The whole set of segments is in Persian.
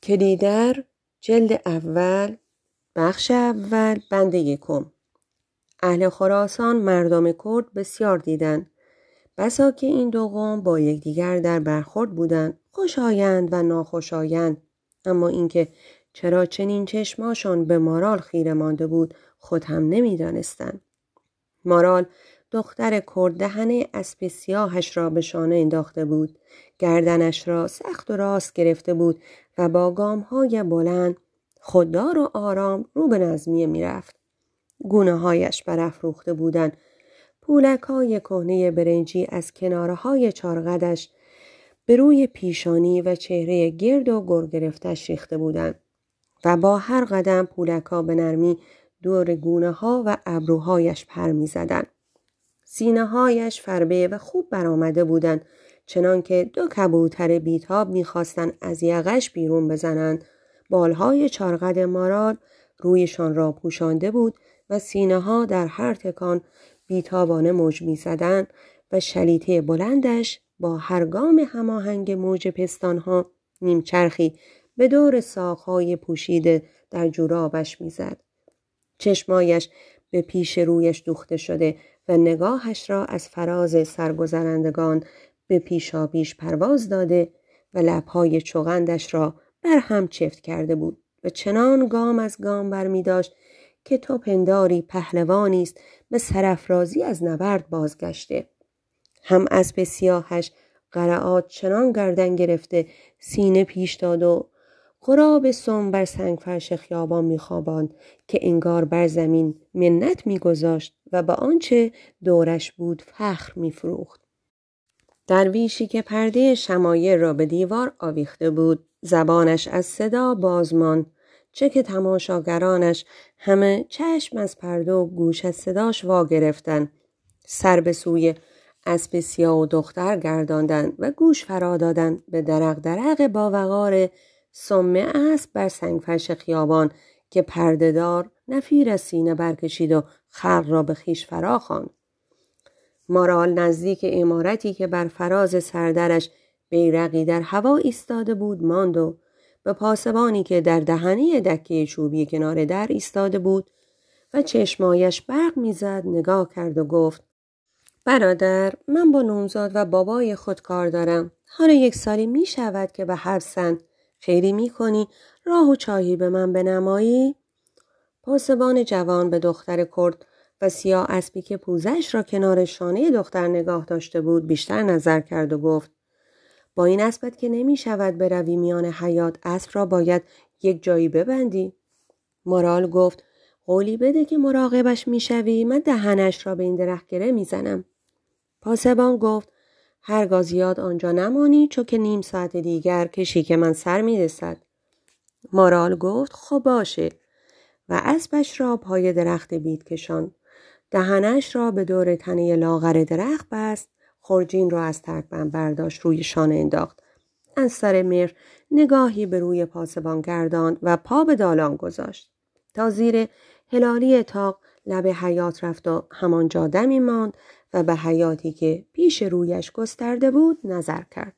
کلیدر جلد اول بخش اول بند یکم. اهل خراسان مردم کرد بسیار دیدند، بسا که این دو قوم با یکدیگر در برخورد بودند، خوشایند و ناخوشایند. اما اینکه چرا چنین چشماشان به مارال خیره مانده بود خود هم نمی‌دانستند. مارال دختر کرد دهنه اسب سیاهش را به شانه انداخته بود، گردنش را سخت و راست گرفته بود و با گام‌های بلند خوددار و آرام رو به نظمیه می‌رفت. گونه‌هایش برافروخته بودند، پولک‌های کهنه برنجی از کناره‌های چارقدش به روی پیشانی و چهره گرد و گر گرفتش ریخته بودند و با هر قدم پولک‌ها به نرمی دور گونه‌ها و ابروهایش پر می‌زدند. سینه‌هایش فربه و خوب برآمده بودند، چنان که دو کبوتر بیتاب می‌خواستند از یقش بیرون بزنند. بالهای چارقد مارال رویشان را پوشانده بود و سینه‌ها در هر تکان بیتابانه موج می‌زدند و شلیته بلندش با هر گام هماهنگ موج پستانها نیمچرخی به دور ساق‌های پوشیده در جورابش می‌زد. چشمایش به پیش رویش دوخته شده و نگاهش را از فراز سرگذرندگان به پیشاپیش پرواز داده و لب‌های چوغندش را بر هم چفت کرده بود و چنان گام از گام برمی داشت که تو پنداری پهلوانی است به سرافرازی از نبرد بازگشته. هم اسب سیاهش قرعات چنان گردن گرفته سینه پیش داد و غراب سم بر سنگ فرش خیابان میخواباند که انگار بر زمین منت میگذاشت و با آنچه دورش بود فخر میفروخت. درویشی که پرده شمایل را به دیوار آویخته بود زبانش از صدا بازمان، چه که تماشاگرانش همه چشم از پرده و گوش از صداش وا گرفتند. سر به سوی اسب سیاه و دختر گرداندند و گوش فرا دادند به درق درق با وقار سم اسب بر سنگ فرش خیابان که پردهدار نفیر از سینه برکشید و خلق را به خیش فرا خواند. مارال نزدیک عمارتی که بر فراز سردرش بیرقی در هوا ایستاده بود ماند و به پاسبانی که در دهنه دکه چوبی کنار در ایستاده بود و چشمایش برق میزد نگاه کرد و گفت: برادر، من با نومزاد و بابای خود کار دارم. حالا 1 سالی می شود که به حبسند. خیری می کنی راه و چایی به من بنمایی؟ پاسبان جوان به دختر کرد و سیاه اسبی که پوزش را کنار شانه دختر نگاه داشته بود بیشتر نظر کرد و گفت: با این اسبت که نمی شود بروی میان حیاط، اسب را باید یک جایی ببندی. مارال گفت: قولی بده که مراقبش می شوی، من دهنش را به این درخت گره می زنم. پاسبان گفت: هرگاه زیاد آنجا نمانی، چون که نیم ساعت دیگر کشیک من سر می رسد. مارال گفت: خب باشه و اسبش را پای درخت بید کشان، دهنش را به دور تنه لاغر درخت بست، خرجین را از ترکبند برداشت روی شانه انداخت، از سر مهر نگاهی به روی پاسبان گرداند و پا به دالان گذاشت تا زیر هلالی تاق لب حیاط رفت و همانجا دمی ماند و به حیاطی که پیش رویش گسترده بود نظر کرد.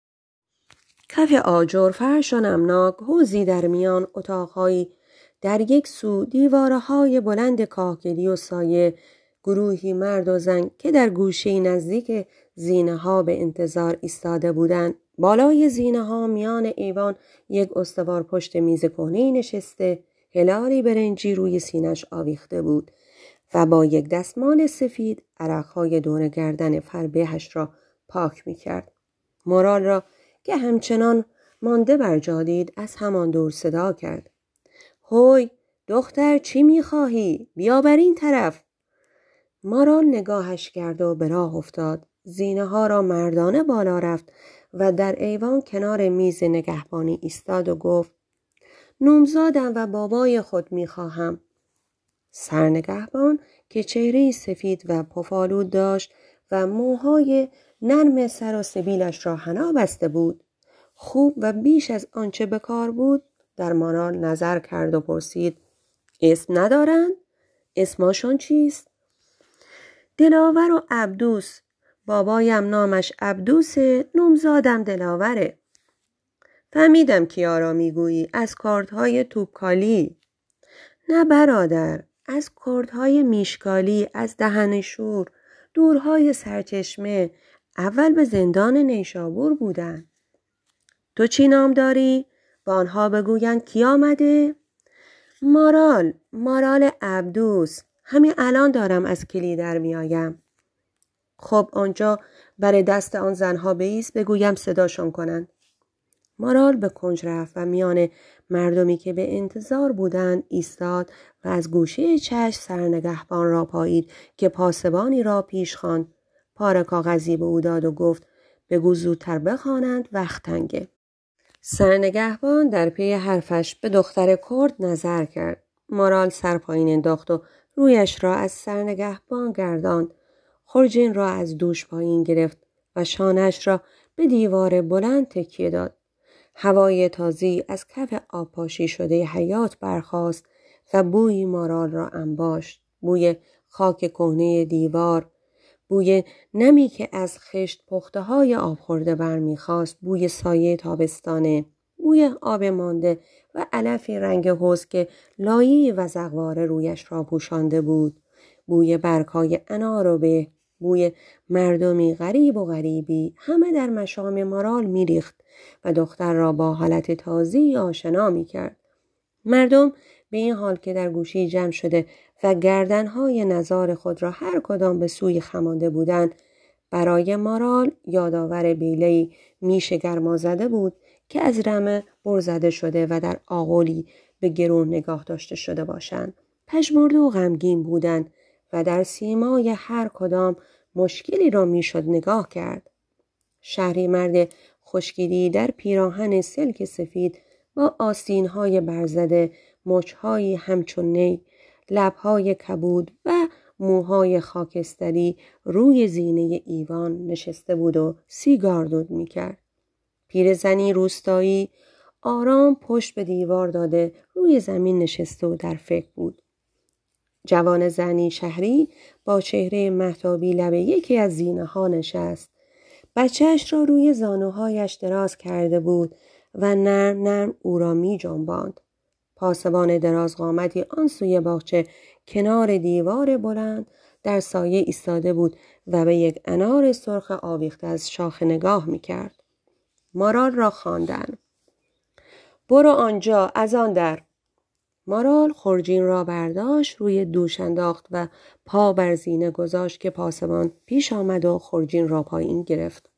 کف آجر، فرش و نمناک، حوضی در میان، اتاقهایی در یک سو، دیوارهای بلند کاهگلی و سایه، گروهی مرد و زن که در گوشه نزدیک زینه ها به انتظار ایستاده بودند. بالای زینه ها میان ایوان یک استوار پشت میز کهنه‌ای نشسته، هلالی برنجی روی سینش آویخته بود و با یک دستمال سفید عرقهای دور گردن فربهش را پاک می‌کرد. مارال را که همچنان مانده بر جا دید از همان دور صدا کرد: هوی دختر، چی می‌خواهی؟ بیا بر این طرف. مارال نگاهش کرد و به راه افتاد. زینه ها را مردانه بالا رفت و در ایوان کنار میز نگهبانی ایستاد و گفت: نومزادم و بابای خود می‌خواهم. سرنگهبان که چهره سفید و پفالود داشت و موهای نرم سر و سبیلش را حنا بسته بود، خوب و بیش از آنچه به کار بود در مارال نظر کرد و پرسید: اسم ندارند؟ اسمشون چیست؟ دلاور و عبدوس. بابایم نامش عبدوسه، نومزادم دلاوره. فهمیدم کیا را میگویی. از کردهای توپکالی. نه برادر، از کردهای میشکالی، از دهن شور، دورهای سرچشمه. اول به زندان نیشابور بودن. تو چی نام داری؟ با آنها بگویند کی آمده؟ مارال عبدوس. همین الان دارم از کلی در میآیم. خب آنجا بر دست آن زنها بایست، بگویم صداشون کنند. مارال به کنج رفت و میان مردمی که به انتظار بودند ایستاد و از گوشه چشم سرنگهبان را پایید که پاسبانی را پیش خواند. پاره کاغذی به او داد و گفت بگو زودتر بخوانند، وقت تنگه. سرنگهبان در پی حرفش به دختر کرد نظر کرد. مارال سر پایین انداخت و رویش را از سرنگهبان گرداند. خورجین را از دوش پایین گرفت و شانش را به دیوار بلند تکیه داد. هوای تازی از کف آب پاشی شده حیاط برخاست و بوی مارال را انباشت. بوی خاک کهنه دیوار، بوی نمی که از خشت پخته های آب خورده برمیخواست، بوی سایه تابستانه، بوی آب مانده و علفی رنگ حوض که لایه وزغواره رویش را پوشانده بود، بوی برگ‌های انار و به، بوی مردمی غریب و غریبی، همه در مشام مارال میریخت و دختر را با حالت تازی آشنا میکرد. مردم به این حال که در گوشی جمع شده و گردنهای نزار خود را هر کدام به سوی خمانده بودند، برای مارال یادآور بیله‌ای میش گرما زده بود که از رمه برزده شده و در آغولی به گرون نگاه داشته شده باشند. پژمرده و غمگین بودند و در سیمای هر کدام مشکلی را میشد نگاه کرد. شهری مرد خشکیدی در پیراهن سلک سفید با آستین‌های برزده، مچ‌هایی همچون نی، لب‌های کبود و موهای خاکستری روی زینه ایوان نشسته بود و سیگار دود می‌کرد. پیرزنی روستایی آرام پشت به دیوار داده روی زمین نشسته و در فکر بود. جوان زنی شهری با چهره مهتابی لب یکی از زینه‌ها نشست. بچه‌اش را روی زانوهایش دراز کرده بود و نرم نرم او را می جنباند. پاسبان دراز قامتی آن سوی باغچه کنار دیوار بلند در سایه ایستاده بود و به یک انار سرخ آویخته از شاخه نگاه می کرد. مارال را خواندند. برو آنجا از آن در. مارال خورجین را برداشت، روی دوش انداخت و پا بر زینه گذاشت که پاسبان پیش آمد و خورجین را پایین گرفت.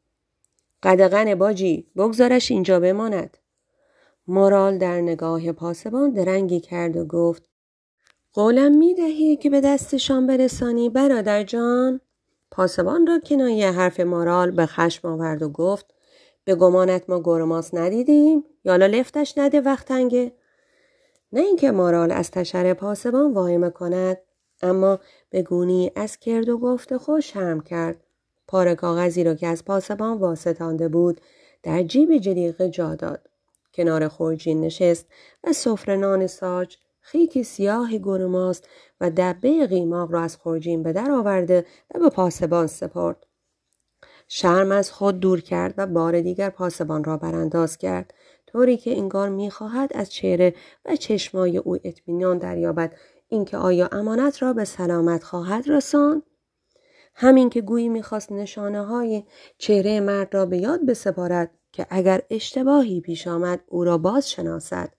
قدغن باجی، بگذارش اینجا بماند. مارال در نگاه پاسبان درنگی کرد و گفت قولم میدهی که به دستشان برسانی برادر جان؟ پاسبان را کنایه حرف مارال به خشم آورد و گفت به گمانت ما گرماس ندیدیم؟ یالا لفتش نده وقت تنگه. نه اینکه مارال از تشر پاسبان واهمه کند، اما به گونی از کرد و گفت خود شرم کرد. پاره کاغذی را که از پاسبان واسطانده بود در جیب جلیقه جا داد. کنار خورجین نشست و سفره نان ساج، خیک سیاه گرماست و دبه قیماق را از خورجین به در آورده و به پاسبان سپرد. شرم از خود دور کرد و بار دیگر پاسبان را برانداز کرد، طوری که انگار می‌خواهد از چهره و چشمای او اطمینان دریابد اینکه آیا امانت را به سلامت خواهد رساند. همین که گویی می‌خواست نشانه‌های چهره مرد را به یاد بسپارد که اگر اشتباهی پیش آمد او را باز شناسد.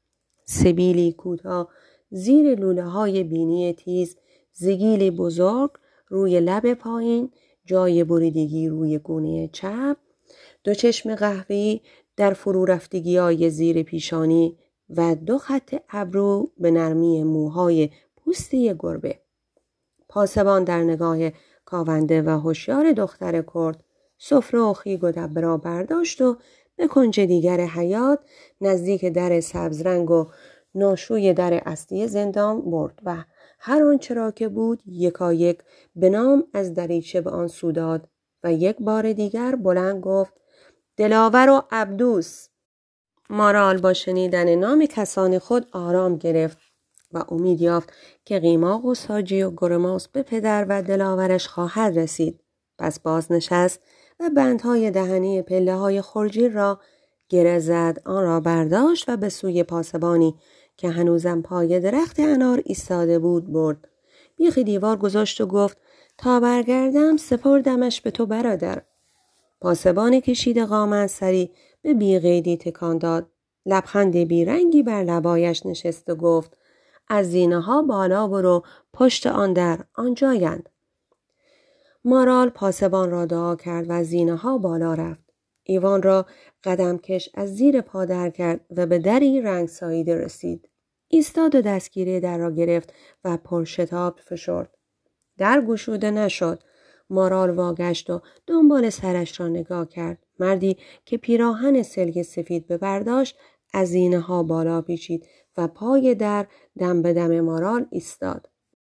سبیلی کوتاه زیر لوله‌های بینی تیز، زگیلی بزرگ روی لب پایین، جای بریدگی روی گونه چپ، دو چشم قهوه‌ای در فرو رفتگی‌های زیر پیشانی و دو خط ابرو به نرمی موهای پوستی گربه. پاسبان در نگاه کاونده و هوشیار دختر کرد سفره و خیگ و دبه را برداشت و به کنج دیگر حیاط نزدیک در سبزرنگ و ناشوی در اصلی زندان برد و هر آنچه را که بود یکایک به نام از دریچه به آن سو داد و یک بار دیگر بلند گفت دلاور و عبدوس. مارال با شنیدن نام کسان خود آرام گرفت و امید یافت که قیماق و ساجی و گرماس به پدر و دلاورش خواهد رسید. پس باز نشست و بندهای دهنی پله های خورجین را گره زد، آن را برداشت و به سوی پاسبانی که هنوزم پای درخت انار ایستاده بود برد. بیخ دیوار گذاشت و گفت تا برگردم سپردمش به تو برادر. پاسبان کشید قامت سری به بیقیدی تکان داد. لبخند بیرنگی بر لبایش نشست و گفت از زینه ها بالا برو، پشت آن در آنجایند. مارال پاسبان را دعا کرد و از زینه ها بالا رفت. ایوان را قدم کش از زیر پا در کرد و به دری رنگ ساییده رسید. ایستاد و دستگیره در را گرفت و پرشتاب فشرد. در گشوده نشد. مارال واگشت و دنبال سرش را نگاه کرد. مردی که پیراهن سلک سفید ببرداشت از زینه ها بالا پیچید و پای در دم به دم مارال ایستاد.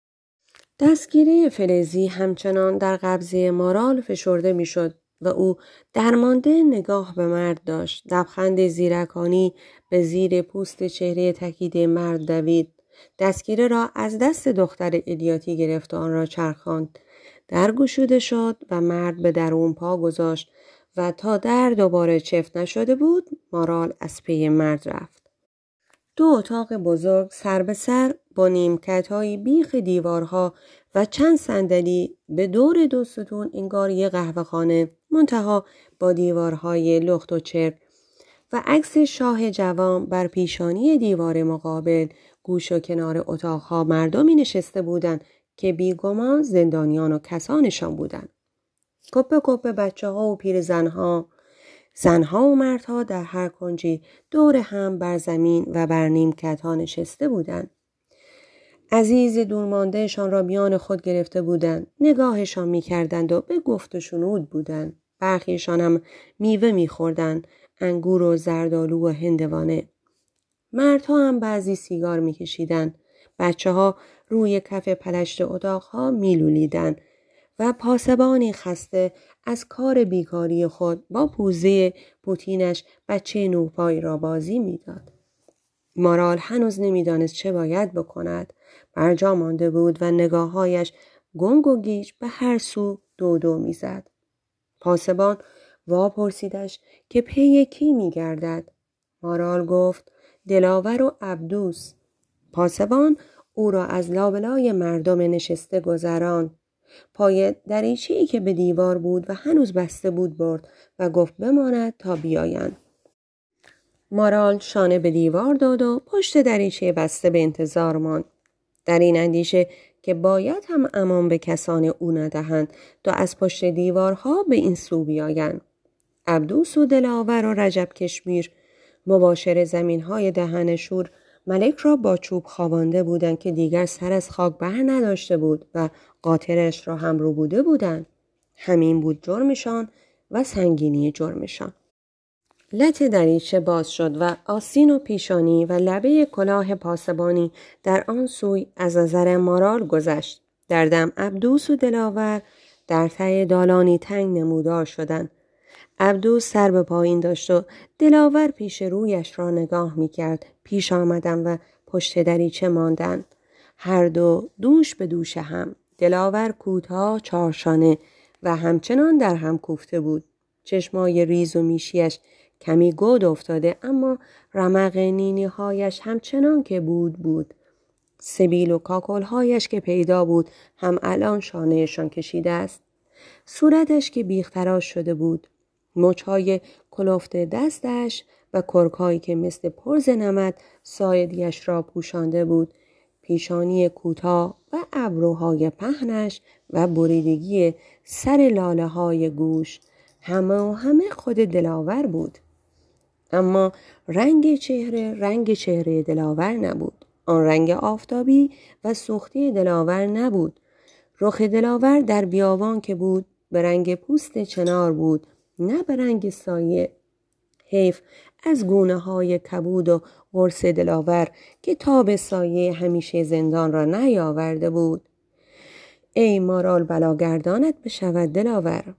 دستگیره فلزی همچنان در قبضه مارال فشرده می شد و او درمانده نگاه به مرد داشت. لبخند زیرکانی به زیر پوست چهره تکیده مرد دوید. دستگیره را از دست دختر الیاتی گرفت و آن را چرخاند. در گشوده شد و مرد به درون پا گذاشت و تا در دوباره چفت نشده بود مارال از پی مرد رفت. دو اتاق بزرگ سر به سر با نیمکت‌های بیخ دیوارها و چند صندلی به دور دو ستون انگار یک قهوه‌خانه، منتها با دیوارهای لخت و چرک و عکس شاه جوان بر پیشانی دیوار مقابل. گوش و کنار اتاقها مردمی نشسته بودند که بیگمان زندانیان و کسانشان بودند. کپه کپه بچه‌ها و پیرزن‌ها، زنها و مردها در هر کنجی دور هم بر زمین و بر نیمکت‌ها نشسته بودند. عزیز دورماندهشان را میان خود گرفته بودند. نگاهشان می‌کردند و به گفت و شنود بودند. برخیشان هم میوه می‌خوردند، انگور و زردآلو و هندوانه. مردها هم بعضی سیگار می‌کشیدند. بچه‌ها روی کف پلشت اتاق‌ها می‌لولیدند و پاسبانی خسته از کار بیکاری خود با پوزه پوتینش بچه نوپایی را بازی می‌داد. مارال هنوز نمی‌دانست چه باید بکند. برجا مانده بود و نگاه‌هایش گنگ و گیج به هر سو دو می‌زد. پاسبان واپرسیدش که پی کی می‌گردد. مارال گفت دلاور و عبدوس. پاسبان او را از لابلای مردم نشسته گذراند. پای دریچه‌ای که به دیوار بود و هنوز بسته بود برد و گفت بماند تا بیایند. مارال شانه به دیوار داد و پشت دریچه بسته به انتظار ماند. در این اندیشه که باید هم امان به کسان او ندهند تا از پشت دیوارها به این سو بیایند. عبدوس و دلاور و رجب کشمیر مباشر زمین‌های دهن شور ملک را با چوب خوابانده بودند که دیگر سر از خاک بر نداشته بود و قاطرش را هم ربوده بودند. همین بود جرمشان و سنگینی جرمشان. لت دریچه باز شد و آستین و پیشانی و لبه کلاه پاسبانی در آن سوی از نظر مارال گذشت. در دم عبدوس و دلاور در ته دالانی تنگ نمودار شدند. عبدوس سر به پایین داشت و دلاور پیش رویش را نگاه می‌کرد. پیش آمدن و پشت دریچه ماندن. هر دو دوش به دوش هم. دلاور کوتاه چارشانه و همچنان در هم کوفته بود. چشمای ریز و میشیش کمی گود افتاده اما رمق نینی‌هایش همچنان که بود. سبیل و کاکل‌هایش که پیدا بود هم الان شانهشان کشیده است. صورتش که بیخ‌تراش شده بود. مچهای کلفت دستش و کرکایی که مثل پرز نمد سایدیش را پوشانده بود. پیشانی کوتاه و ابروهای پهنش و بریدگی سر لاله های گوش همه خود دلاور بود. اما رنگ چهره دلاور نبود. آن رنگ آفتابی و سوختی دلاور نبود. رخ دلاور در بیابان که بود به رنگ پوست چنار بود، نه به رنگ سایه. حیف از گونه های کبود و قرص دلاور که تاب سایه همیشه زندان را نیاورده بود. ای مارال بلاگردانت بشود دلاور.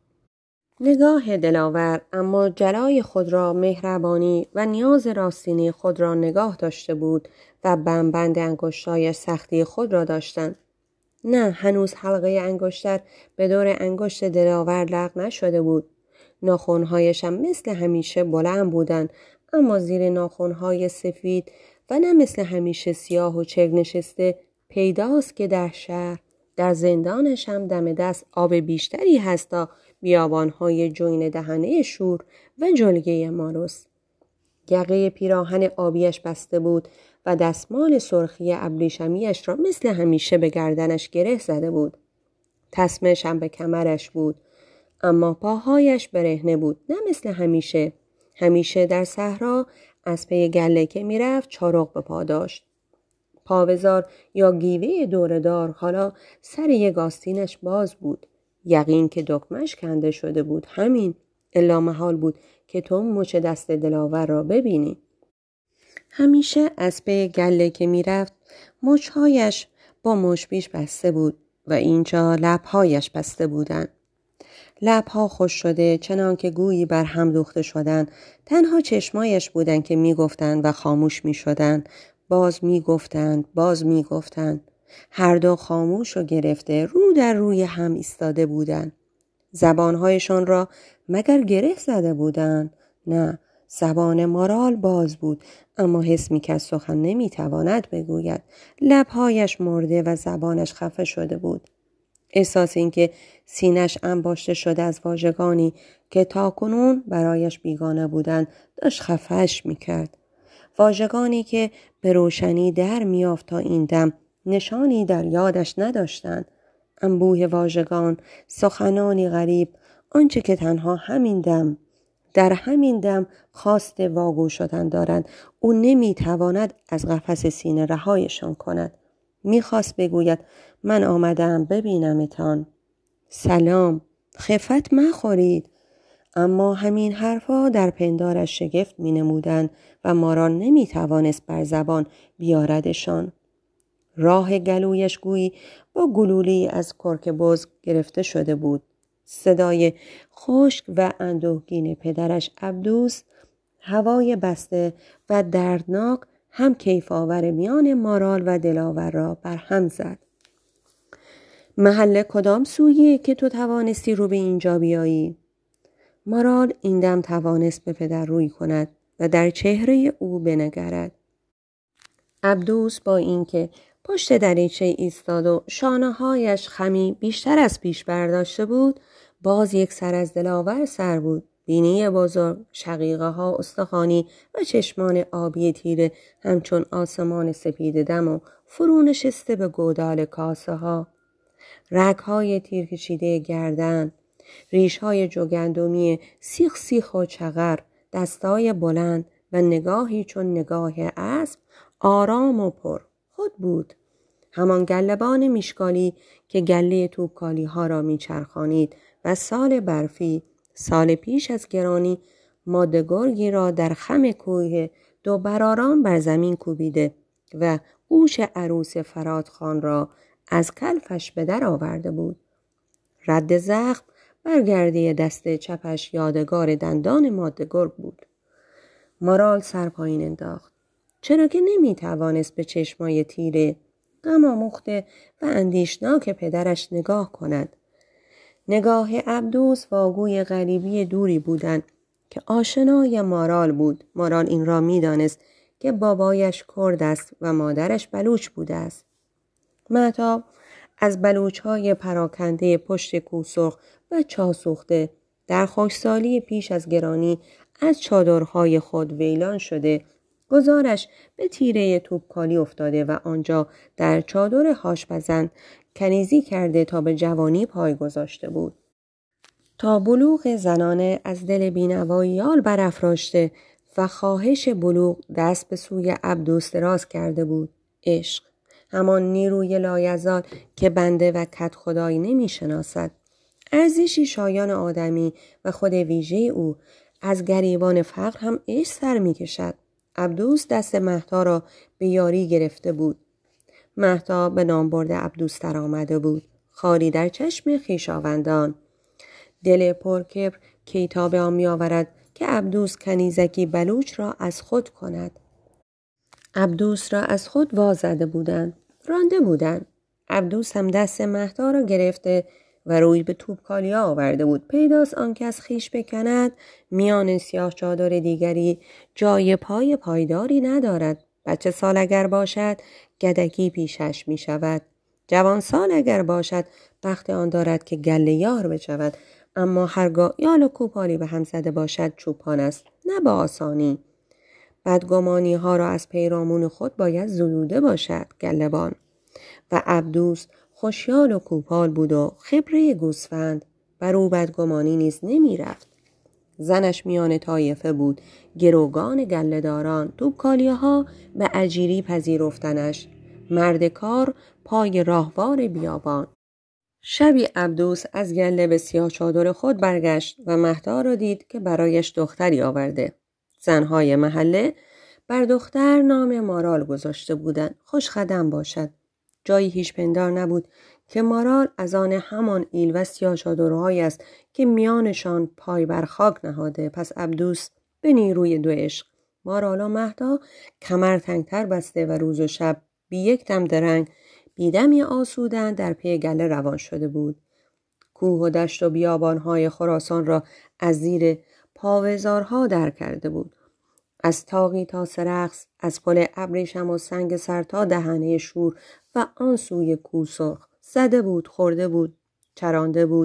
نگاه دلاور اما جلای خود را مهربانی و نیاز راستینی خود را نگاه داشته بود و بند انگشتایش سختی خود را داشتند. نه، هنوز حلقه انگشتر به دور انگشت دلاور لغو نشده بود. ناخن‌هایش هم مثل همیشه بلند بودند، اما زیر ناخن‌های سفید و نه مثل همیشه سیاه و چرک نشسته پیداست که در شهر در زندانش هم دم دست آب بیشتری هست تا بیابان‌های جوین دهنه شور و جلگه ماروس. یقه پیراهن آبیش بسته بود و دستمال سرخی ابریشمیش را مثل همیشه به گردنش گره زده بود. تسمه‌ش هم به کمرش بود، اما پاهایش برهنه بود، نه مثل همیشه. همیشه در صحرا از پی گله که میرفت چارق به پا داشت. پاوزار یا گیوه دوردار حالا سر یک آستینش باز بود. یقین که دکمش کنده شده بود. همین الا محال بود که تو مچ دست دلاور را ببینی. همیشه از پی گله که میرفت مچهایش با مشبیش بسته بود و اینجا لبهایش بسته بودند. لبها خوش شده چنان که گویی بر هم دوخته شدن. تنها چشمایش بودند که میگفتند و خاموش میشدند. باز میگفتند. هر دو خاموش و گرفته رو در روی هم ایستاده بودند. زبانهایشان را مگر گره زده بودند؟ نه، زبان مارال باز بود، اما حس می‌کرد سخن نمیتواند بگوید. لبهایش مرده و زبانش خفه شده بود. احساس این که سینش انباشته شده از واژگانی که تاکنون برایش بیگانه بودند داشت خفهش میکرد. واژگانی که به روشنی در میافت تا این دم نشانی در یادش نداشتند. انبوه واژگان، سخنانی غریب، آنچه که تنها در همین دم خواست واگو شدن دارند. او نمیتواند از قفس سینه رهایشان کند. میخواست بگوید من آمدم ببینمتان. سلام، خفت مخورید. اما همین حرفا در پندارش شگفت می نمودند و مارال نمی توانست بر زبان بیاردشان. راه گلویش گویی با گلولی از کرک بز گرفته شده بود. صدای خشک و اندوهگین پدرش عبدوس هوای بسته و دردناک هم کیف آور میان مارال و دلاور را بر هم زد. محل کدام سویه که تو توانستی رو به اینجا بیایی؟ مارال این دم توانست به پدر روی کند و در چهره او بنگرد. عبدوس با اینکه پشت دریچه ایستاد و شانه‌هایش خمی بیشتر از پیش برداشته بود، باز یک سر از دلاور سر بود. بینی بزرگ، شقیقه ها استخوانی و چشمان آبی تیره همچون آسمان سپید دم و فرو نشسته به گودال کاسه ها. رگ‌های تیر کشیده گردن، ریش‌های جوگندمی سیخ سیخ و چغر، دستای بلند و نگاهی چون نگاه اسب، آرام و پر خود بود. همان گله‌بان میشکالی که گله توپکالی ها را میچرخانید و سال برفی، سال پیش از گرانی، ماده گرگی را در خم کوه دو براران بر زمین کوبیده و گوش عروس فرادخان را از کلفش به در آورده بود. رد زخم بر گرده دست چپش یادگار دندان ماده گرگ بود. مارال سر پایین انداخت، چرا که نمی توانست به چشمای تیره، غم آموخته و اندیشناک پدرش نگاه کند. نگاه عبدوس واگوی غریبی دوری بودند که آشنای مارال بود. مارال این را می دانست که بابایش کرد است و مادرش بلوچ بوده است. مهتاب از بلوچ‌های پراکنده پشت کوسرخ و چاسوخته در خشکسالی پیش از گرانی از چادرهای خود ویلان شده، گذارش به تیره توپکالی افتاده و آنجا در چادر هاشپزن کنیزی کرده تا به جوانی پای گذاشته بود. تا بلوغ زنانه از دل بینوایی یال برافراشته و خواهش بلوغ دست به سوی عبدوس دراز کرده بود. عشق، همان نیروی لایزال که بنده و کد خدایی نمی شناسد. ارزشی شایان آدمی و خود ویژه او، از گریبان فقر هم عشق سر می کشد. عبدوس دست مهتا را به یاری گرفته بود. مهتا به نام برده عبدوس در آمده بود. خاری در چشم خویشاوندان. دل پرکبر کیتاب آن می آورد که عبدوس کنیزکی بلوچ را از خود کند. عبدوس را از خود وازده بودند، رانده بودند. عبدوس هم دست مهتا را گرفته و روی به توپکالیا آورده بود. پیداست آن کس خیش بکند میان سیاه چادر دیگری جای پای پایداری ندارد. بچه سال اگر باشد گدکی پیشش می شود. جوان سال اگر باشد بخت آن دارد که گله یار بشود. اما هرگاه یال و کوپالی به هم زده باشد چوپان است، نه به آسانی. بدگمانی ها را از پیرامون خود باید زدوده باشد گله‌بان. و عبدوس خوشیال و کوپال بود و خبره گوسفند، بر او بدگمانی نیز نمی رفت. زنش میان طایفه بود، گروگان گله‌داران، توپکالی‌ها به اجیری پذیرفتنش، مرد کار پای راهوار بیابان. شبی عبدوس از گله به سیاه چادر خود برگشت و مهدا را دید که برایش دختری آورده. زنهای محله بر دختر نام مارال گذاشته بودند. خوش خدم باشد. جایی هیچ پندار نبود که مارال از آن همان ایل و سیاه چادرهایی است که میانشان پای بر خاک نهاده. پس عبدوس به نیروی دو عشق، مارال و مهدا، کمر تنگتر بسته و روز و شب بی یک دم درنگ بی دمی آسودن در پی گله روان شده بود. کوه و دشت و بیابانهای خراسان را از زیر پاوزارها در کرده بود. از تاقی تا سرخس، از پل ابریشم و سنگ سر تا دهنه شور و آن سوی کوه سرخ زده بود، خورده بود، چرانده بود،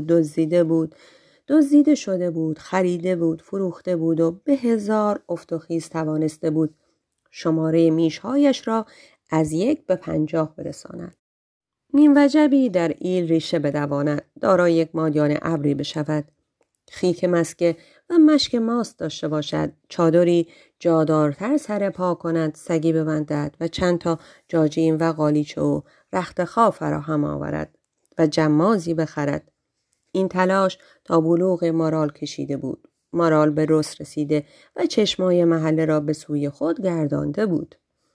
دزدیده شده بود، خریده بود، فروخته بود و به هزار افت و خیز توانسته بود شماره میشهایش را از 1 به 50 برساند. نیم وجبی در ایل ریشه بدواند، دارای یک مادیان ابری بشود، خیک مسکه و مشک ماست داشته باشد، چادری جادارتر سر پا کند، سگی ببندد و چند تا جاجیم و قالیچه و رخت خواب فراهم آورد و جمازی بخرد. این تلاش تا بلوغ مارال کشیده بود. مارال به رس رسیده و چشمای محله را به سوی خود گردانده بود.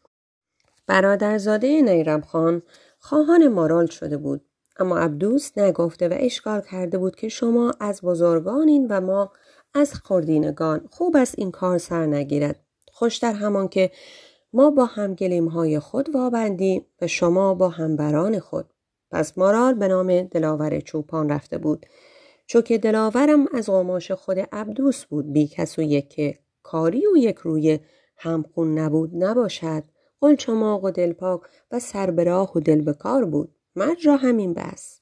برادرزاده نیرم خان خواهان مارال شده بود، اما عبدوس نگفته و اشکال کرده بود که شما از بزرگانین و ما از خردینگان، خوب است این کار سر نگیرد. خوشتر همان که ما با هم گلیم‌های خود وابندیم و شما با همبران خود. پس مارال به نام دلاور چوپان رفته بود، چون که دلاورم از قماش خود عبدوس بود، بی کس و یک کاری و یک روی همخون نبود نباشد، قلچماق و دلپاک و سربراه و دل بکار بود. مرد را همین بس.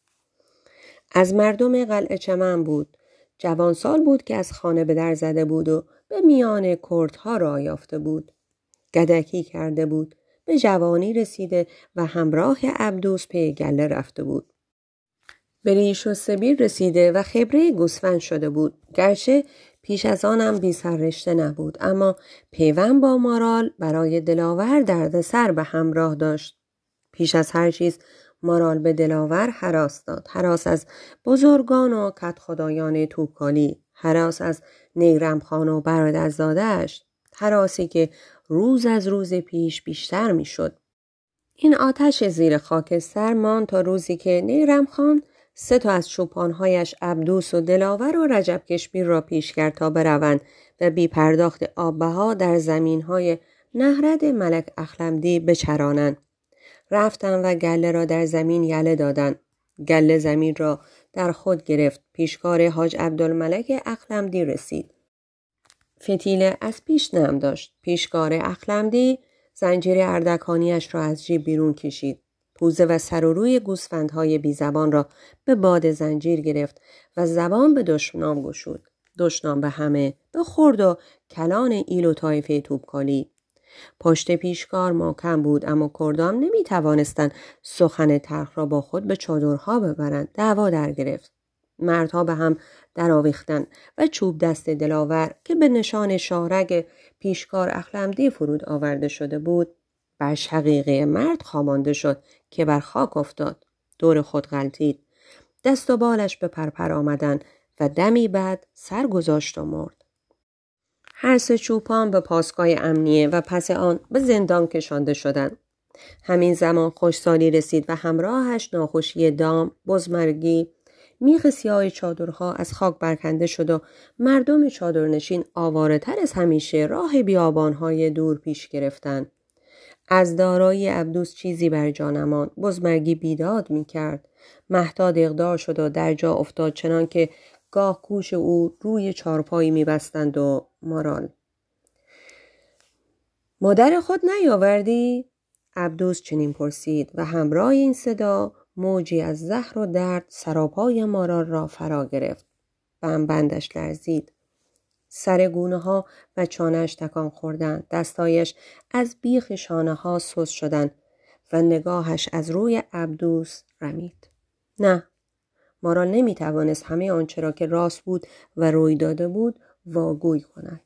از مردم قلعه چمن بود. جوان سال بود که از خانه به در زده بود و به میان کردها را یافته بود. گدکی کرده بود. به جوانی رسیده و همراه عبدوس پی گله رفته بود. به ریش و سبیل رسیده و خبره گوسفند شده بود. گرچه پیش از آنم بی سررشته نبود، اما پیوند با مارال برای دلاور درد سر به همراه داشت. پیش از هر چیز مارال به دلاور هراس داد. هراس از بزرگان و کدخدایان توپکالی، هراس از نیرم خان و برادرزاده‌اش، هراسی که روز از روز پیش بیشتر می شد. این آتش زیر خاکستر ماند تا روزی که نیرم خان 3 تا از چوپانهایش عبدوس و دلاور و رجب کشمیر را پیش کرد تا بروند و بی پرداخت آبها در زمینهای نهرد ملک اخلمدی بچرانند. رفتند و گله را در زمین یله دادند. گله زمین را در خود گرفت. پیشکار حاج عبدالملک اخلمدی رسید. فتیله از پیش نم داشت. پیشکار اخلمدی زنجیر اردکانیش را از جیب بیرون کشید. پوزه و سر و روی گوسفندهای بی زبان را به باد زنجیر گرفت و زبان به دشنام گشود. دشنام به همه، به خرد و کلان ایل و طایفه توپکالی. پشت پیشکار محکم بود، اما کردان نمی توانستند سخن تلخ را با خود به چادرها ببرند. دعوا در گرفت. مردها به هم درآویختند و چوب دست دلاور که به نشان شاهرگ پیشکار اخلمدی فرود آورده شده بود بر شقیقه مرد خوابانده شد که بر خاک افتاد. دور خود غلتید. دست و بالش به پرپر آمدن و دمی بعد سر گذاشت و مرد. هر 3 چوپان به پاسگاه امنیه و پس آن به زندان کشانده شدند. همین زمان خوشسالی رسید و همراهش ناخوشی دام، بزمرگی، میخ سیاه چادرها از خاک برکنده شد و مردم چادرنشین آواره‌تر از همیشه راه بیابانهای دور پیش گرفتند. از دارایی عبدوس چیزی بر جا نماند. بزمرگی بیداد می‌کرد. مهداد اقدار شد و در جا افتاد، چنان که گاه گوش او روی چارپایی می‌بستند و مارال. مادر خود نیاوردی؟ عبدوس چنین پرسید و همراه این صدا موجی از زهر و درد سراپای مارال را فرا گرفت. بندش لرزید. سر گونه ها و چانه‌اش تکان خوردند. دستایش از بیخ شانه ها سست شدند و نگاهش از روی عبدوس رمید. نه، مارال نمی توانست همه آنچه را که راست بود و روی داده بود واگوی کند.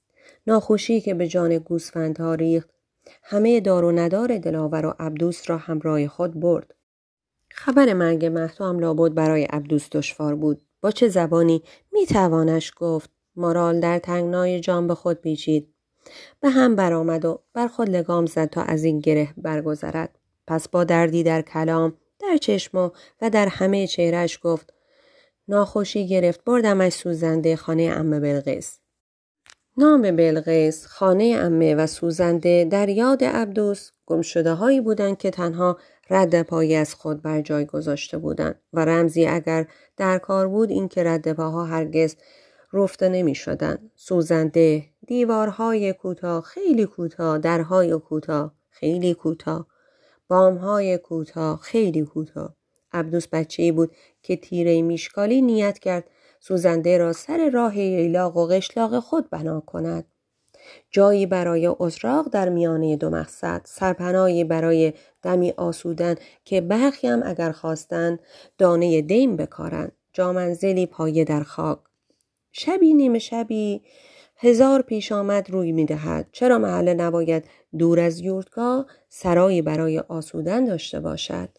ناخوشی که به جان گوسفندها ریخت همه دار و ندار دلاور و عبدوس را همراه خود برد. خبر مرگ مهدو هم لابد برای عبدوس دشوار بود. با چه زبانی می توانش گفت؟ مارال در تنگنای جان به خود پیچید. به هم برآمد و بر خود لگام زد تا از این گره برگذرد. پس با دردی در کلام، در چشم و در همه چهرهش گفت: ناخوشی گرفت، بردمش سوزنده خانه عمه بلقیس. نام بلقیس، خانه عمه و سوزنده در یاد عبدوس گمشده هایی بودند که تنها رد پایی از خود بر جای گذاشته بودند و رمزی اگر در کار بود این که رد پاها هرگز رفته نمی شدند. سوزنده، دیوارهای کوتاه، خیلی کوتاه، درهای کوتاه، خیلی کوتاه، بامهای کوتاه، خیلی کوتاه. عبدوس بچه‌ای بود که تیره میشکالی نیت کرد سوزنده را سر راه ییلاق و قشلاق خود بنا کند. جایی برای ازراق در میانه دو مقصد، سرپناهی برای دمی آسودن که برخی هم اگر خواستند دانه دیم بکارند، جا منزلی پایه در خاک. شبی نیمه شبی هزار پیش آمد روی می‌دهد. چرا محله نباید دور از یوردگاه سرایی برای آسودن داشته باشد؟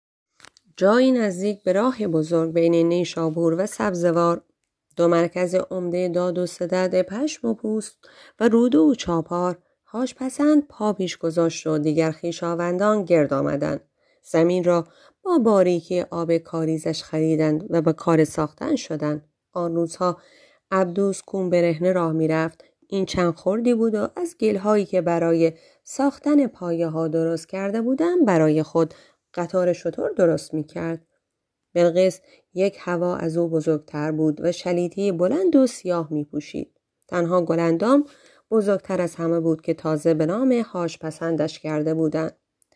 جایی نزدیک به راه بزرگ بین نیشابور و سبزوار، دو مرکز عمده داد و ستد پشم و پوست و روده و چاپار هاش پسند پا پیش گذاشت و دیگر خویشاوندان گرد آمدند. زمین را با باریکی آب کاریزش خریدند و به کار ساختن شدند. آن روزها عبدوس کون برهنه راه می رفت. این چند خوردی بود و از گلهایی که برای ساختن پایه ها درست کرده بودند برای خود قطار شتر درست می کرد. بلقیس یک هوا از او بزرگتر بود و شلیطه بلند و سیاه می پوشید. تنها گلندام بزرگتر از همه بود که تازه به نام هاش پسندش کرده بودند.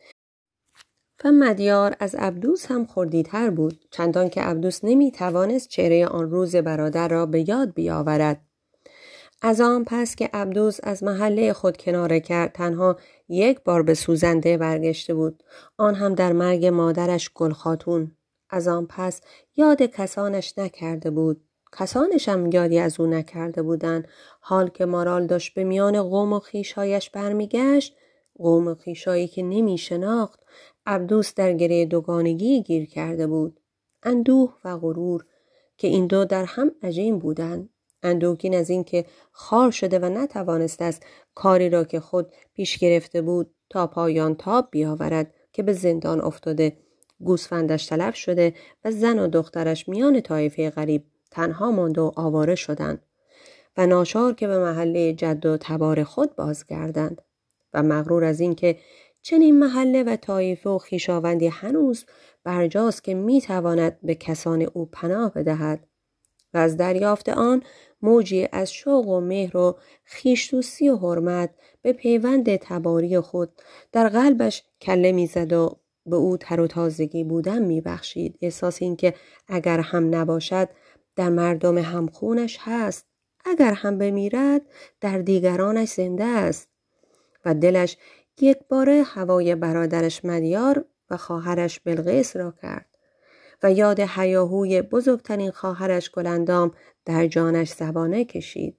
و مدیار از عبدوس هم خردی‌تر بود، چندان که عبدوس نمی توانست چهره آن روز برادر را به یاد بیاورد. از آن پس که عبدوس از محله خود کناره کرد تنها یک بار به سوزنده برگشته بود، آن هم در مرگ مادرش گل خاتون. از آن پس یاد کسانش نکرده بود. کسانش هم یادی از او نکرده بودند. حال که مارال داشت به میان قوم و خویشایش برمیگشت، قوم و خویشایی که نمی شناخت، عبدوس در گره دوگانگی گیر کرده بود. اندوه و غرور که این دو در هم عجین بودند. اندوهگین از این که خار شده و نتوانست است کاری را که خود پیش گرفته بود تا پایان تاب بیاورد که به زندان افتاده، گوسفندش تلف شده و زن و دخترش میان طایفه غریب تنها مانده و آواره شدند و ناچار که به محله جد و تبار خود بازگردند و مغرور از این که چنین محله و طایفه و خویشاوندی هنوز برجاست که میتواند به کسان او پناه بدهد و از دریافت آن موجی از شوق و مهر و خویش‌دوستی و حرمت به پیوند تباری خود در قلبش کله میزد و به او تر و تازگی بودن میبخشید. احساس این که اگر هم نباشد در مردم همخونش هست، اگر هم بمیرد در دیگرانش زنده است و دلش یک باره هوای برادرش مدیار و خواهرش بلقیس را کرد و یاد هیاهوی بزرگترین خواهرش گلندام در جانش زبانه کشید.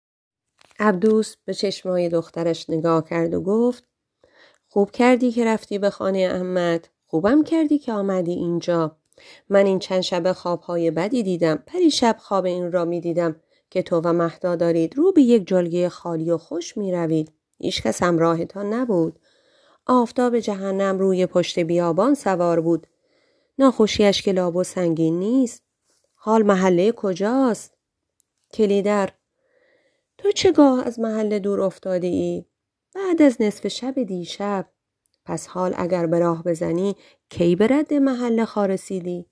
عبدوس به چشمای دخترش نگاه کرد و گفت: خوب کردی که رفتی به خانه عمت، خوبم کردی که آمدی اینجا. من این چند شب خوابهای بدی دیدم. پری شب خواب این را می دیدم که تو و مهدا دارید رو به یک جلگه خالی و خوش می روید. هیچ کس همراهتان نبود. آفتاب جهنم روی پشت بیابان سوار بود. ناخوشیش که لابو سنگین نیست. حال محله کجاست؟ کلیدر. تو چگاه از محله دور افتاده ای؟ بعد از نصف شب دیشب. پس حال اگر به راه بزنی کی به رد محل رسیدی؟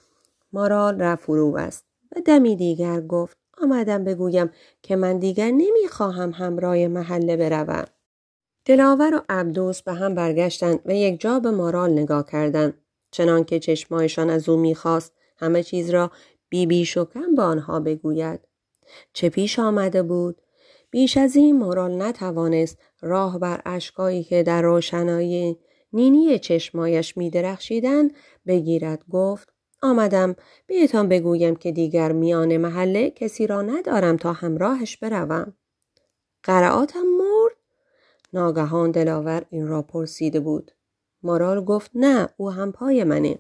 مارال رفت فرو بست و دمی دیگر گفت آمدم بگویم که من دیگر نمیخواهم همراه محله بروم. دلاور و عبدوس به هم برگشتند و یک جا به مارال نگاه کردند، چنان که چشمایشان از او میخواست همه چیز را بیش و کم به آنها بگوید. چه پیش آمده بود؟ بیش از این مارال نتوانست راه بر اشکایی که در روشنایی نینی چشمایش میدرخشیدند بگیرد. گفت آمدم بهتان بگویم که دیگر میان محله کسی را ندارم تا همراهش بروم. قرعاتم مرد؟ ناگهان دلاور این را پرسیده بود. مارال گفت نه، او هم پای منه.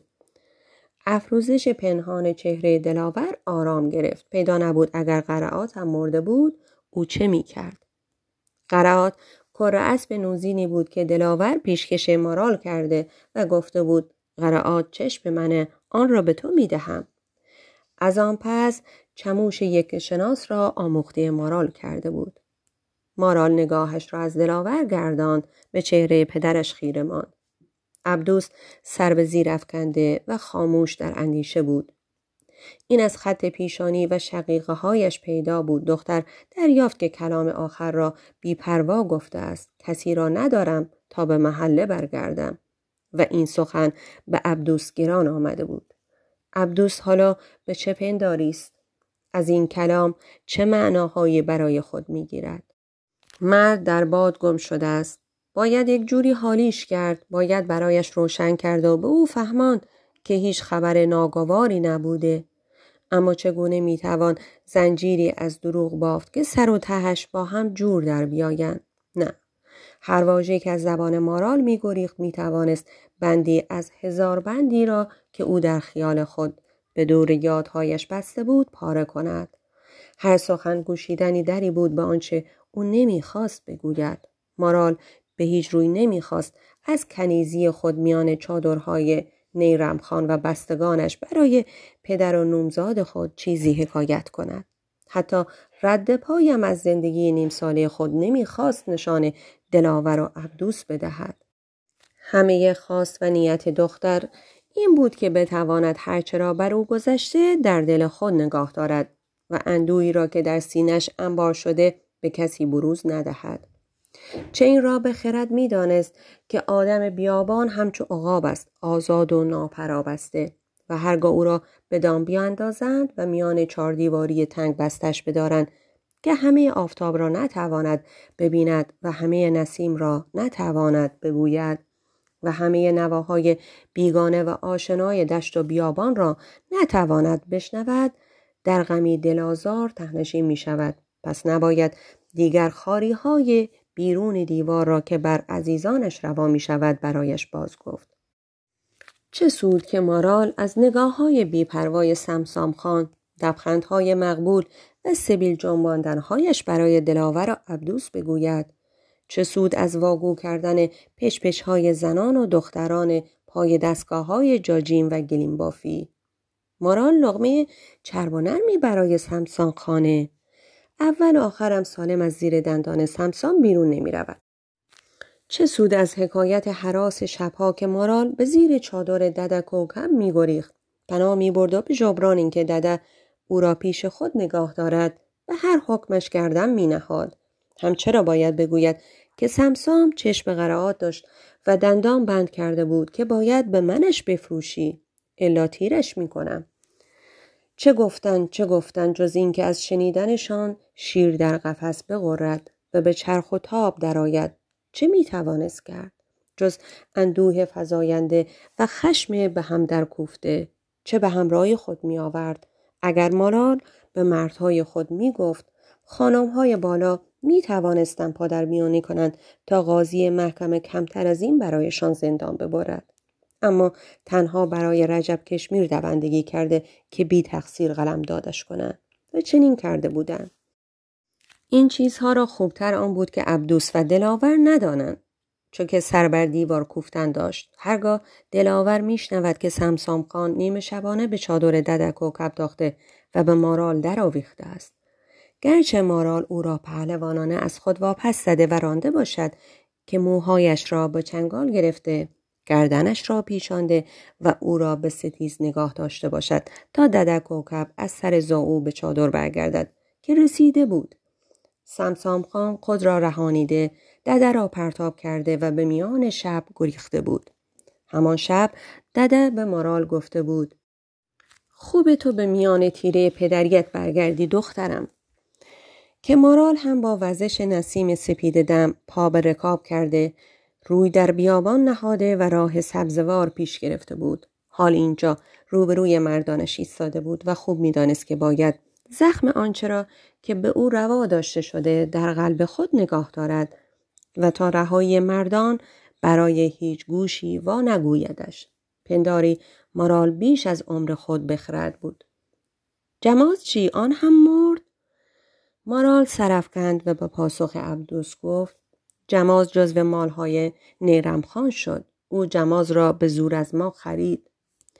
افروزش پنهان چهره دلاور آرام گرفت. پیدا نبود اگر قرعات هم مرده بود او چه می کرد. قرعات کره اسب نوزینی بود که دلاور پیشکش مارال کرده و گفته بود قرعات چشم منه، آن را به تو می دهم. از آن پس چموش یک شناس را آموخته مارال کرده بود. مارال نگاهش را از دلاور گرداند، به چهره پدرش خیره ماند. عبدوس سر به زیر افکنده و خاموش در اندیشه بود. این از خط پیشانی و شقیقه هایش پیدا بود. دختر دریافت که کلام آخر را بی‌پروا گفته است. کسی را ندارم تا به محله برگردم. و این سخن به عبدوس گران آمده بود. عبدوس حالا به چه پنداری است؟ از این کلام چه معناهایی برای خود میگیرد؟ مرد در باد گم شده است. باید یک جوری حالیش کرد. باید برایش روشن کرد و به او فهماند که هیچ خبر ناگواری نبوده. اما چگونه میتوان زنجیری از دروغ بافت که سر و تهش با هم جور در بیایند؟ نه. هر واژه‌ای که از زبان مارال میگریخت میتوانست بندی از 1000 بندی را که او در خیال خود به دور یادهایش بسته بود پاره کند. هر سخن گوشیدنی دری بود به آنچه او نمیخواست بگوید. مارال به هیچ روی نمیخواست از کنیزی خود میان چادرهای نیرمخان و بستگانش برای پدر و نومزاد خود چیزی حکایت کند. حتی رد پایم از زندگی نیم ساله خود نمیخواست نشان دلاور و عبدوس بدهد. همه خواست و نیت دختر این بود که بتواند هرچه را بر او گذشته در دل خود نگاه دارد و اندوهی را که در سینش انبار شده به کسی بروز ندهد. چه این را به خرد می دانست که آدم بیابان همچو عقاب است، آزاد و ناپرابسته و هرگاه او را به دام بیاندازند و میان 4 دیواری تنگ بستش بدارند که همه آفتاب را نتواند ببیند و همه نسیم را نتواند ببوید و همه نواهای بیگانه و آشنای دشت و بیابان را نتواند بشنود، در غمی دلازار تهنشین می شود. پس نباید دیگر خاری های بیرون دیوار را که بر عزیزانش روا می شود برایش باز گفت. چه سود که مارال از نگاه های بیپروای سمسام خان، دبخندهای مقبول و سبیل جنباندنهایش برای دلاور و عبدوس بگوید؟ چه سود از واگو کردن پشپش های زنان و دختران پای دستگاه های جاجیم و گلیم بافی؟ مارال لقمه چرب و نرمی برای سمسام خانه. اول و آخرم سالم از زیر دندان سمسام بیرون نمی رود. چه سود از حکایت هراس شبها که مارال به زیر چادر دده کوکب می گریخت. پناه می برد و به جبران این که دده او را پیش خود نگاه دارد و هر حکمش گردن می نهاد. هم چرا باید بگوید که سمسام چشم قرعات داشت و دندان بند کرده بود که باید به منش بفروشی، الا تیرش می کنم. چه گفتن جز این که از شنیدنشان شیر در قفس بغرد و به چرخ و تاب درآید؟ چه میتوانست کرد جز اندوه فزاینده و خشم به هم در کوفته؟ چه به همراه خود می آورد؟ اگر مارال به مردهای خود می گفت خانمهای بالا می توانستند پادرمیانی کنند تا قاضی محکمه کمتر از این برایشان زندان ببرد. اما تنها برای رجب کشمیر دوندگی کرده که بی تقصیر قلم دادش کنند و چنین کرده بودند. این چیزها را خوبتر آن بود که عبدوس و دلاور ندانند، چون که سر بر دیوار کوفتن داشت. هرگاه دلاور میشنود که سمسام خان نیمه شبانه به چادر دده کوکب تاخته و به مارال در آویخته است، گرچه مارال او را پهلوانانه از خود واپس زده و رانده باشد که موهایش را به چنگال گرفته، گردنش را پیچانده و او را به ستیز نگاه داشته باشد تا ددک کوکب از سر زاو به چادر برگردد که رسیده بود. سمسام خان خود را رهانیده، دده را پرتاب کرده و به میان شب گریخته بود. همان شب دده به مارال گفته بود: خوبه تو به میان تیره پدریت برگردی دخترم. که مارال هم با وزش نسیم سپید دم پا به رکاب کرده، روی در بیابان نهاده و راه سبزوار پیش گرفته بود. حال اینجا روبروی مردانش ایستاده بود و خوب می‌دانست که باید زخم آنچه را که به او روا داشته شده در قلب خود نگاه دارد و تا رهایی مردان برای هیچ گوشی وا نگویدش. پنداری مارال بیش از عمر خود بخرد بود. جماز چی؟ آن هم مرد؟ مارال سرفکند و با پاسخ عبدوس گفت: جماز جزو مالهای نیرمخان شد. او جماز را به زور از ما خرید.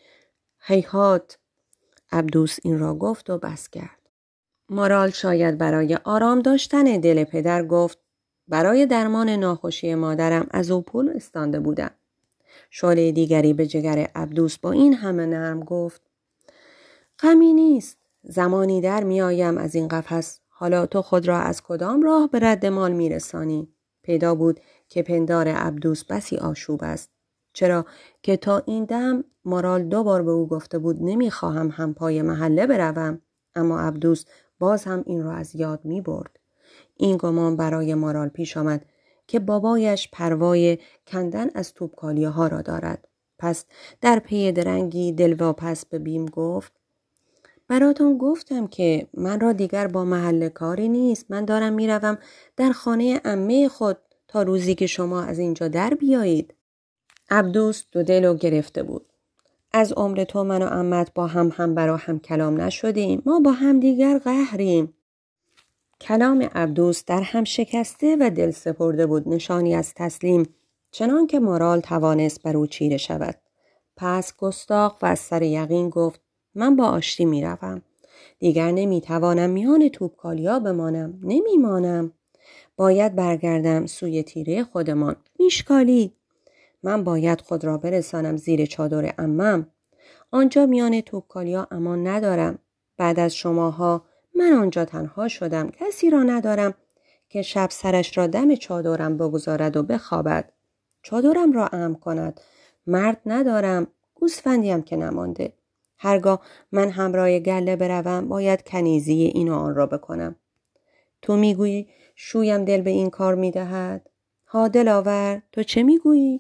هیهات. عبدوس این را گفت و بس کرد. مارال شاید برای آرام داشتن دل پدر گفت: برای درمان ناخوشی مادرم از او پول استانده بودم. شعله دیگری به جگر عبدوس با این همه نرم گفت: غمی نیست. زمانی در میآیم از این قفس. حالا تو خود را از کدام راه به رد مال میرسانی؟ پیدا بود که پندار عبدوس بسی آشوب است. چرا که تا این دم مارال 2 بار به او گفته بود نمیخواهم هم پای محله بروم، اما عبدوس باز هم این را از یاد می برد. این گمان برای مارال پیش آمد که بابایش پروای کندن از توپکالی‌ها را دارد. پس در پی درنگی دلواپس به بیم گفت: براتون گفتم که من را دیگر با محل کاری نیست. من دارم میروم در خانه عمه خود تا روزی که شما از اینجا در بیایید. عبدوس 2 دلو گرفته بود. از عمر تو من و عمت با هم برا هم کلام نشدیم. ما با هم دیگر قهریم. کلام عبدوس در هم شکسته و دل سپرده بود، نشانی از تسلیم، چنان که مارال توانست بر او چیره شود. پس گستاخ و از سر یقین گفت: من با آشتی می روم. دیگر نمی توانم میان توپکالیا بمانم. نمی مانم. باید برگردم سوی تیره خودمان. میشکالی. من باید خود را برسانم زیر چادر عمم. آنجا میان توپکالیا امان ندارم. بعد از شماها من آنجا تنها شدم. کسی را ندارم که شب سرش را دم چادرم بگذارد و بخوابد. چادرم را امن کند. مرد ندارم. گوسفندیم که نمانده. هرگاه من همراه گله بروم باید کنیزی این و آن را بکنم. تو میگویی شویم دل به این کار میدهد؟ ها دلاور، تو چه میگویی؟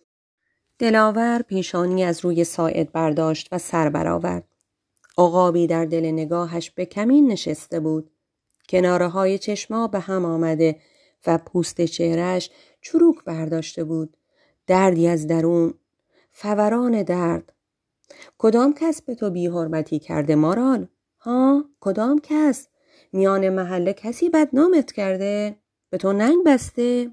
دلاور پیشانی از روی ساعد برداشت و سر برآورد. عقابی در دل نگاهش به کمین نشسته بود. کناره های چشما به هم آمده و پوست چهرهش چروک برداشته بود. دردی از درون، فوران درد. کدام کس به تو بی حرمتی کرده مارال؟ ها؟ کدام کس؟ میان محله کسی بدنامت کرده؟ به تو ننگ بسته؟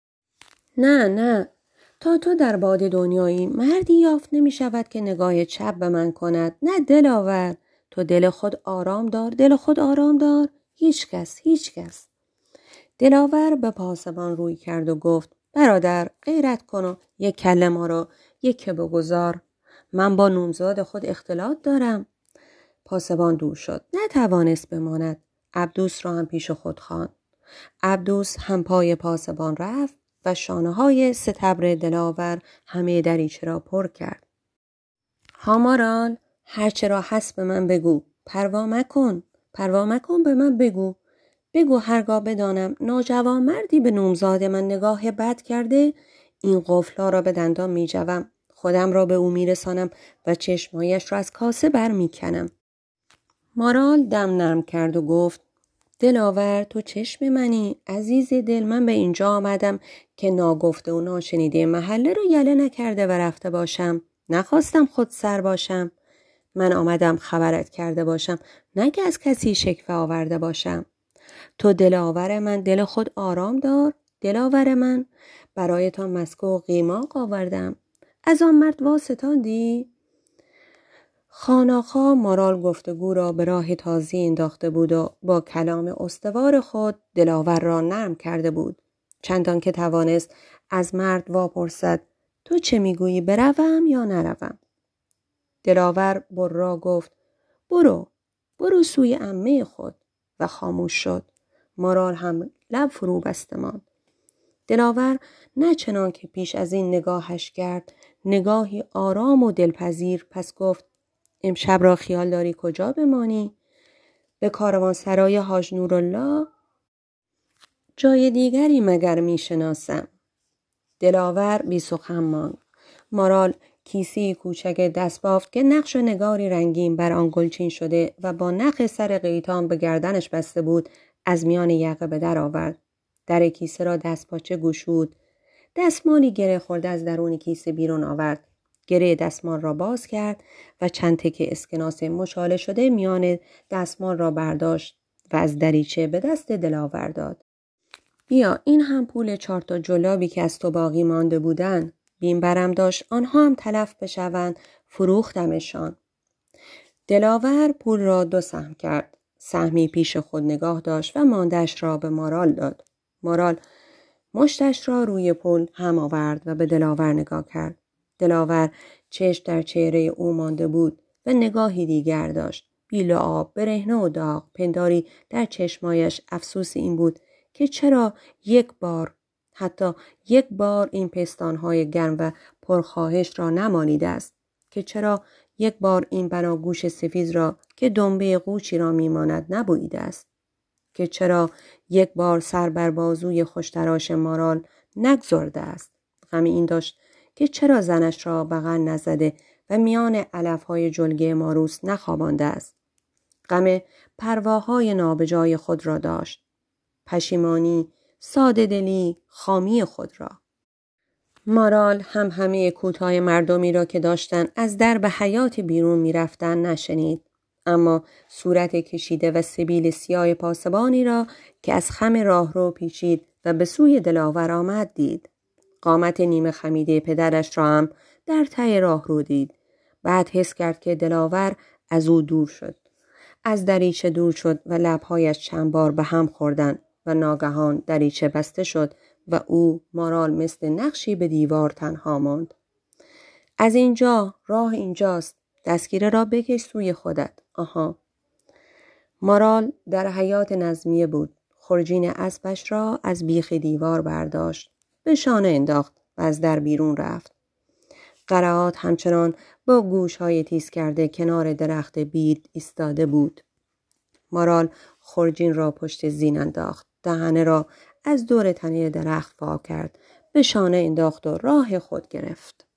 نه. تا تو در باد دنیایی مردی یافت نمی شود که نگاه چپ به من کند. نه دلاور. تو دل خود آرام دار. دل خود آرام دار. هیچ کس. دلاور به پاسبان روی کرد و گفت: برادر غیرت کن و یک کله ما را یک بگذار. من با نومزاد خود اختلاط دارم. پاسبان دور شد. نتوانست بماند. عبدوس را هم پیش خود خواند. عبدوس هم پای پاسبان رفت و شانه‌های ستبر دلاور همه دریچه را پر کرد. ها مارال، هرچه را هست به من بگو. پروا مکن به من بگو. بگو هرگاه بدانم ناجوان مردی به نومزاد من نگاه بد کرده، این قفل‌ها را به دندان می‌جوم. خودم را به او میرسانم و چشمایش را از کاسه بر میکنم. مارال دم نرم کرد و گفت: دلاور تو چشم منی. عزیز دل، من به اینجا آمدم که ناگفته و ناشنیده محله رو یله نکرده و رفته باشم. نخواستم خود سر باشم. من آمدم خبرت کرده باشم، نه که از کسی شکوه آورده باشم. تو دلاور من، دل خود آرام دار. دلاور من، برای تا مسکو و قیماق آوردم. از آن مرد واسطاندی؟ خاناخا مارال گفتگو را به راه تازی انداخته بود و با کلام استوار خود دلاور را نرم کرده بود، چندان که توانست از مرد واپرسد تو چه میگویی، بروم یا نروم؟ دلاور برا گفت برو سوی عمه خود و خاموش شد. مارال هم لب فرو بسته ماند. دلاور نه چنان که پیش از این نگاهش کرد، نگاهی آرام و دلپذیر، پس گفت امشب را خیال داری کجا بمانی؟ به کاروانسرای حاج نورالله؟ جای دیگری مگر میشناسم؟ دلاور بی سخن ماند. مارال کیسه کوچک دستبافت که نقش و نگاری رنگین بر آن گلچین شده و با نخ سر قیتان به گردنش بسته بود از میان یقه به در آورد. در کیسه را دستپاچه گشود. دستمالی گره خورده از درون کیسه بیرون آورد. گره دستمال را باز کرد و چند تکه اسکناس مچاله شده میان دستمال را برداشت و از دریچه به دست دلاور داد. بیا این هم پول 4 تا جلابی که از تو باقی مانده بودن. بیم برم داشت آنها هم تلف بشوند، فروختمشان. دلاور پول را 2 سهم کرد. سهمی پیش خود نگاه داشت و مانده‌اش را به مارال داد. مارال مشتش را روی پول هم آورد و به دلاور نگاه کرد. دلاور چشم در چهره او مانده بود و نگاهی دیگر داشت. بی لعاب، برهنه و داغ، پنداری در چشمایش. افسوس این بود که چرا حتی یک بار این پستانهای گرم و پرخواهش را نمالیده است، که چرا یک بار این بناگوش سفید را که دنبه قوچی را میماند نبوییده است، که چرا یک بار سر بر بازوی خوشتراش مارال نگذارده است. غم این داشت که چرا زنش را بغل نزده و میان علفهای جلگه ماروس نخوابانده است. غم پرواهای نابجای خود را داشت. پشیمانی، ساده دلی، خامی خود را. مارال هم همه کوتاه مردمی را که داشتن از در به حیات بیرون می رفتن نشنید. اما صورت کشیده و سبیل سیاه پاسبانی را که از خم راهرو پیچید و به سوی دلاور آمد دید. قامت نیمه خمیده پدرش را هم در ته راهرو دید. بعد حس کرد که دلاور از او دور شد. از دریچه دور شد و لبهایش چند بار به هم خوردند و ناگهان دریچه بسته شد و او مارال مثل نقشی به دیوار تنها ماند. از اینجا، راه اینجاست. دستگیره را بکش سوی خودت. آها. مارال در حیات نظمیه بود. خرجین اسبش را از بیخ دیوار برداشت. به شانه انداخت و از در بیرون رفت. قرعات همچنان با گوشهای تیز کرده کنار درخت بید ایستاده بود. مارال خرجین را پشت زین انداخت. دهنه را از دور تنه درخت وا کرد. به شانه انداخت و راه خود گرفت.